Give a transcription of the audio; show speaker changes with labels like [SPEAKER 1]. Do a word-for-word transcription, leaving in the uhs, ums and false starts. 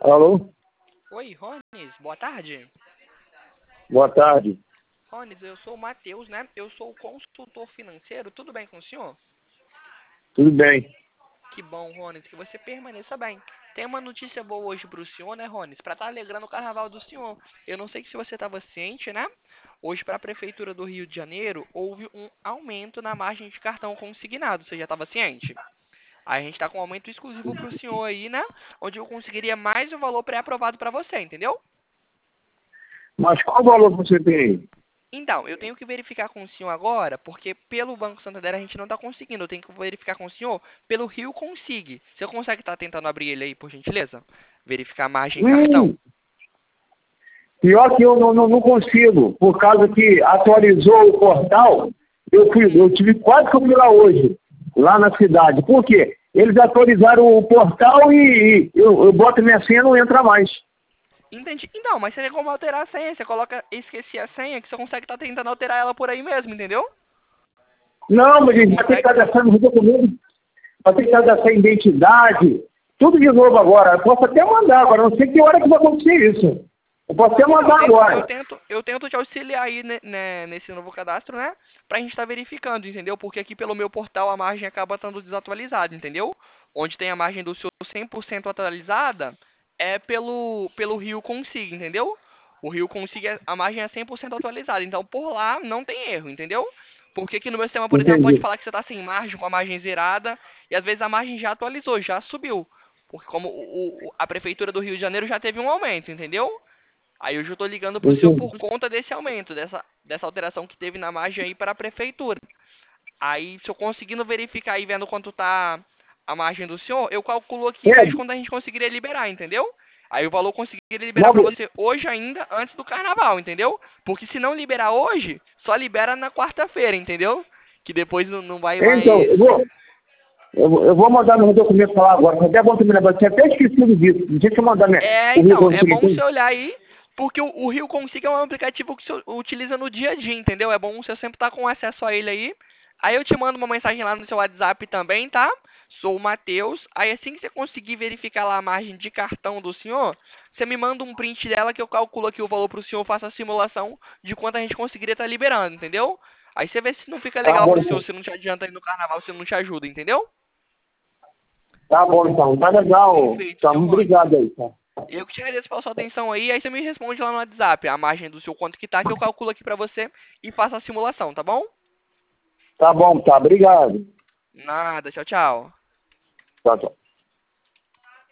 [SPEAKER 1] Alô?
[SPEAKER 2] Oi, Rones, boa tarde.
[SPEAKER 1] Boa tarde.
[SPEAKER 2] Rones, eu sou o Matheus, né? Eu sou o consultor financeiro. Tudo bem com o senhor?
[SPEAKER 1] Tudo bem?
[SPEAKER 2] Que bom, Rones, que você permaneça bem. Tem uma notícia boa hoje para o senhor, né, Rones? Para estar alegrando o carnaval do senhor. Eu não sei se você estava ciente, né? Hoje, para a Prefeitura do Rio de Janeiro, houve um aumento na margem de cartão consignado. Você já estava ciente? Aí a gente está com um aumento exclusivo para o senhor aí, né? Onde eu conseguiria mais um valor pré-aprovado para você, entendeu?
[SPEAKER 1] Mas qual o valor que você tem aí?
[SPEAKER 2] Então, eu tenho que verificar com o senhor agora, porque pelo Banco Santander a gente não está conseguindo. Eu tenho que verificar com o senhor pelo Rio Consigue. Você consegue estar tentando abrir ele aí, por gentileza? Verificar a margem em cartão?
[SPEAKER 1] Hum, pior que eu não, não, não consigo, por causa que atualizou o portal, eu, fui,
[SPEAKER 2] Hum,
[SPEAKER 1] eu tive quase que eu fui lá hoje, lá na cidade. Por quê? Eles atualizaram o portal e, e eu, eu boto minha senha e não entra mais.
[SPEAKER 2] entendi. Então, mas você tem como alterar a senha. Você coloca esqueci a senha, que você consegue estar tentando alterar ela por aí mesmo, entendeu?
[SPEAKER 1] Não, mas
[SPEAKER 2] Você
[SPEAKER 1] eles vai ter que
[SPEAKER 2] consegue.
[SPEAKER 1] cadastrar no documento, vai ter que cadastrar identidade, tudo de novo agora. Eu posso até mandar, agora não sei que hora que vai acontecer isso. Eu posso até
[SPEAKER 2] Não, eu
[SPEAKER 1] mandar
[SPEAKER 2] tento, eu
[SPEAKER 1] agora.
[SPEAKER 2] tento, eu tento te auxiliar aí né, né, nesse novo cadastro, né? Pra gente estar verificando, entendeu? Porque aqui pelo meu portal a margem acaba estando desatualizada, entendeu? Onde tem a margem do seu cem por cento atualizada é pelo, pelo Rio Consigo, entendeu? O Rio Consigo, é- a margem é cem por cento atualizada, então por lá não tem erro, entendeu? Porque aqui no meu sistema, por exemplo, pode
[SPEAKER 1] Entendi.
[SPEAKER 2] falar que você está sem margem, com a margem zerada, e às vezes a margem já atualizou, já subiu. Porque como o, o- a Prefeitura do Rio de Janeiro já teve um aumento, entendeu? Aí hoje eu estou ligando para o senhor por
[SPEAKER 1] Entendi.
[SPEAKER 2] conta desse aumento, dessa, dessa alteração que teve na margem aí para a prefeitura. Aí, se eu conseguindo verificar aí, vendo quanto tá a margem do senhor, eu calculo aqui e
[SPEAKER 1] É,
[SPEAKER 2] vejo quando a gente conseguiria liberar, entendeu? Aí o valor eu conseguiria liberar para
[SPEAKER 1] nove,
[SPEAKER 2] você hoje ainda, antes do carnaval, entendeu? Porque se não liberar hoje, só libera na quarta-feira, entendeu? Que depois não, não vai
[SPEAKER 1] então,
[SPEAKER 2] mais.
[SPEAKER 1] eu vou, eu vou, eu vou mandar meu documento falar agora, foi até bom que me lembrar, tinha até esquecido disso. Deixa eu mandar minha,
[SPEAKER 2] É,
[SPEAKER 1] o Rio
[SPEAKER 2] então, é
[SPEAKER 1] Consigo
[SPEAKER 2] bom
[SPEAKER 1] aqui.
[SPEAKER 2] você olhar aí, porque o, o Rio Consiga é um aplicativo que você utiliza no dia a dia, entendeu? É bom você sempre estar com acesso a ele aí. Aí eu te mando uma mensagem lá no seu WhatsApp também, tá? Sou o Matheus. Aí assim que você conseguir verificar lá a margem de cartão do senhor, você me manda um print dela que eu calculo aqui o valor pro senhor, faço a simulação de quanto a gente conseguiria estar liberando, entendeu? Aí você vê se não fica
[SPEAKER 1] Tá
[SPEAKER 2] legal
[SPEAKER 1] bom,
[SPEAKER 2] pro senhor,
[SPEAKER 1] então.
[SPEAKER 2] se não te adianta aí no carnaval, se não te ajuda, entendeu?
[SPEAKER 1] Tá bom, então. Tá legal.
[SPEAKER 2] Perfeito,
[SPEAKER 1] Tá,
[SPEAKER 2] seu
[SPEAKER 1] muito
[SPEAKER 2] Rony.
[SPEAKER 1] obrigado aí, tá?
[SPEAKER 2] Eu que te agradeço pela sua atenção aí, aí você me responde lá no WhatsApp a margem do seu quanto que tá, que eu calculo aqui pra você e faço a simulação, tá bom?
[SPEAKER 1] Tá bom, tá. Obrigado.
[SPEAKER 2] Nada, tchau, tchau.
[SPEAKER 1] Tchau, tchau.